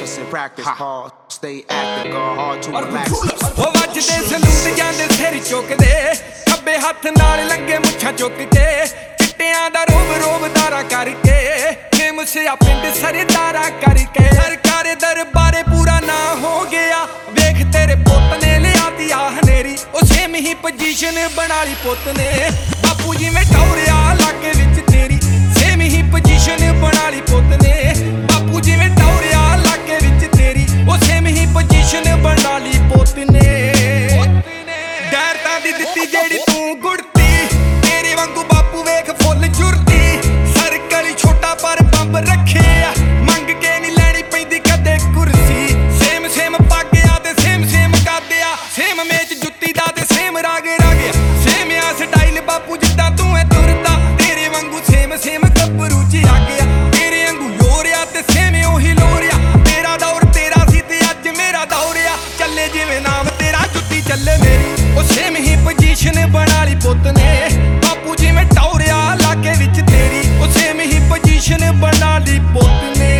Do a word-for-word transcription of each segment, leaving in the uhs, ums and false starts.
practice and practice hard. Stay active, go hard to relax. ਉਹ ਵੱਜਦੇ salute ਜਾਂਦੇ ਸਿਰ ਚੁੱਕਦੇ, ਖੱਬੇ ਹੱਥ ਨਾਲ ਲੰਗੇ ਮੁੱਛਾਂ ਚੁੱਕ ਕੇ, ਚਿੱਟਿਆਂ ਦਾ ਰੋਬ ਰੋਬ ਦਾਰਾ ਕਰਕੇ, ਫੇਮਸ ਆ ਪਿੰਡ ਸਰਦਾਰਾ ਕਰਕੇ। ਸਰਕਾਰੇ ਦਰਬਾਰੇ ਪੂਰਾ ਨਾ ਹੋ ਗਿਆ, ਵੇਖ ਤੇਰੇ ਪੁੱਤ ਨੇ ਲਿਆਤੀ ਆ ਹਨੇਰੀ, ਉਹ ਸੇਮ ਹੀ ਪੋਜੀਸ਼ਨ ਬਣਾ ਲਈ ਪੁੱਤ ਨੇ, ਬਾਪੂ ਜਿਵੇਂ ਟੌਰਿਆ ਲਾਗੇ ਵਿੱਚ ਤੇਰੀ, ਸੇਮ ਹੀ ਪੋਜੀਸ਼ਨ ਬਣਾ ਲਈ ਪੁੱਤ ਨੇ, ਬਾਪੂ ਜਿਵੇਂ ਟੌਰਿਆ ਲਾਗੇ ਵਿੱਚ ਤੇਰੀ, ਉਹ ਸੇਮ ਹੀ ਪੋਜੀਸ਼ਨ ਬਣਾ ਲਈ ਪੁੱਤ ਨੇ। ਗੈਰਤਾਂ ਦੀ ਦਿੱਤੀ ਜਿਹੜੀ ਤੂੰ ਗੁੜਤੀ, ਤੇਰੇ ਵਾਂਗੂ ਬਾਪੂ ਵੇਖ ਫੁੱਲ ਜੁਰਤੀ, ਸਰਕਲ ਛੋਟਾ ਪਰ ਬੰਬ ਰੱਖਿਆ, ਮੰਗ ਕੇ ਨਹੀਂ ਲੈਣੀ ਪੈਂਦੀ ਕਦੇ ਕੁਰਸੀ, ਸੇਮ ਸੇਮ ਪਾਗਿਆ ਤੇ ਸੇਮ ਸੇਮ ਕਾਦਿਆ, ਸੇਮ ਮੇਚ ਜੁੱਤੀ ਦਾ ਤੇ ਸੇਮ ਰਾਗ ਰਾਗਿਆ, ਸੇਮ ਆ ਸਟਾਈਲ ਬਾਪੂ ਜਿੱਦਾਂ ਤੂੰ ਐ ਤੁਰਦਾ, ਤੇਰੇ ਵਾਂਗੂ ਸੇਮ ਸੇਮ ਗੱਭਰੂ ਚ ਆ ਗਿਆ, ਤੇਰੇ ਵਾਂਗੂ ਲੋਰਿਆ ਤੇ ਸੇਮ ਉਹੀ ਲੋਰਿਆ, ਤੇਰਾ ਦੌਰ ਤੇਰਾ ਸੀ ਤੇ ਅੱਜ ਮੇਰਾ ਦੌਰਿਆ, ਚੱਲੇ ਜਿਵੇਂ ਨਾਮ ਤੇਰਾ ਜੁੱਤੀ ਚੱਲੇ ਮੇਰੀ, ਉਹ ਸੇਮ ਹੀ ਪੋਜੀਸ਼ਨ ਬਣਾ ਲਈ ਪੁੱਤ ਨੇ, ਬਾਪੂ ਜਿਵੇਂ ਟੌਰਿਆ ਲਾਗੇ ਵਿੱਚ ਤੇਰੀ, ਉਹ ਸੇਮ ਹੀ ਪੋਜੀਸ਼ਨ ਬਣਾ ਲਈ ਪੁੱਤ ਨੇ।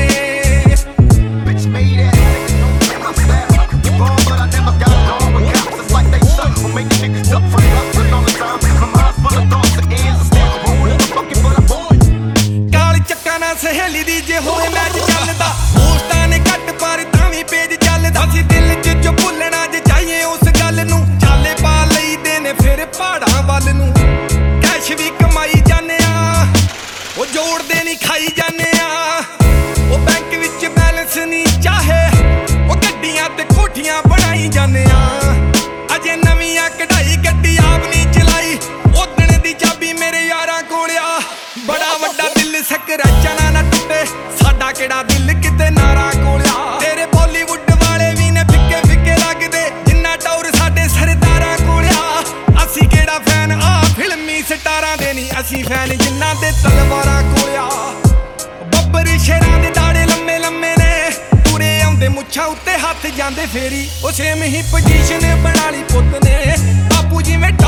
ਕਾਲ ਚੱਕਾ ਨਾ ਸਹੇਲੀ ਦੀ ਜੇ ਹੋਏ ਮੈਚ ਚੱਲਦਾ, ਦੋਸਤਾਂ ਨੇ ਘੱਟ ਪਰ ਤਾਂ ਵੀ ਪੇਜ ਚੱਲਦਾ, ਅਸੀਂ ਦਿਲ ਚ ਜੋ ਭੁੱਲਣਾ ਜੇ ਚਾਹੀਏ ਉਸ ਗੱਲ ਨੂੰ, ਚਾਲੇ ਪਾ ਲਈਦੇ ਨੇ ਫਿਰ ਪਹਾੜਾਂ ਵੱਲ ਨੂੰ, ਕੈਸ਼ ਵੀ ਕਮਾਈ ਜਾਂਦੇ ਆ, ਉਹ ਜੋੜਦੇ ਨਹੀਂ ਖਾਈ ਜਾਂਦੇ ਆ, ਉਹ ਬੈਂਕ ਵਿੱਚ ਬੈਲੈਂਸ ਨਹੀਂ ਚਾਹੇ, ਉਹ ਗੱਡੀਆਂ ਤੇ ਕੋਠੀਆਂ ਬਣਾਈ ਜਾਂਦੇ ਆ, ਅਜੇ ਨਵੀਆਂ ਕਢਾਈ ਗੱਡੀ ਆਪ ਨਹੀਂ ਚਲਾਈ, ਉਦਣ ਦੀ ਚਾਬੀ ਮੇਰੇ ਯਾਰਾਂ ਕੋਲ ਆ, ਬੜਾ ਵੱਡਾ ਦਿਲ ਸਕਰੈਚਾਂ ਨਾਲ ਨਾ ਟੁੱਟੇ, ਸਾਡਾ ਕਿਹੜਾ ਦਿਲ ਕਿਤੇ ਨਾਰਾ ਕੋਲ ਆ, ਤੇਰੇ ਬਾਲੀਵੁੱਡ ਵਾਲੇ ਵੀ ਨੇ ਫਿੱਕੇ ਫਿੱਕੇ ਲੱਗਦੇ, ਜਿੰਨਾ ਟੌਰ ਸਾਡੇ ਸਰਦਾਰਾਂ ਕੋਲ ਆ, ਅਸੀਂ ਕਿਹੜਾ ਫੈਨ ਆ ਫਿਲਮੀ ਸਟਾਰਾਂ ਦੇ ਨਹੀਂ, ਅਸੀਂ ਫੈਨ ਜਿਨ੍ਹਾਂ ਦੇ ਤਲਵਾਰਾਂ ਕੋਲ ਆ, ਬੱਬਰ ਸ਼ੇਰਾਂ ਦੇ ਦਾੜੇ ਲੰਮੇ ਲੰਮੇ ਨੇ, ਤੁਰੇ ਆਉਂਦੇ ਮੁੱਛਾਂ ਉੱਤੇ ਹੱਥ ਜਾਂਦੇ ਫੇਰੀ, ਉਹ ਸੇਮ ਹੀ ਪੋਜੀਸ਼ਨ ਬਣਾ ਲਈ ਪੁੱਤ ਨੇ, ਬਾਪੂ ਜਿਵੇਂ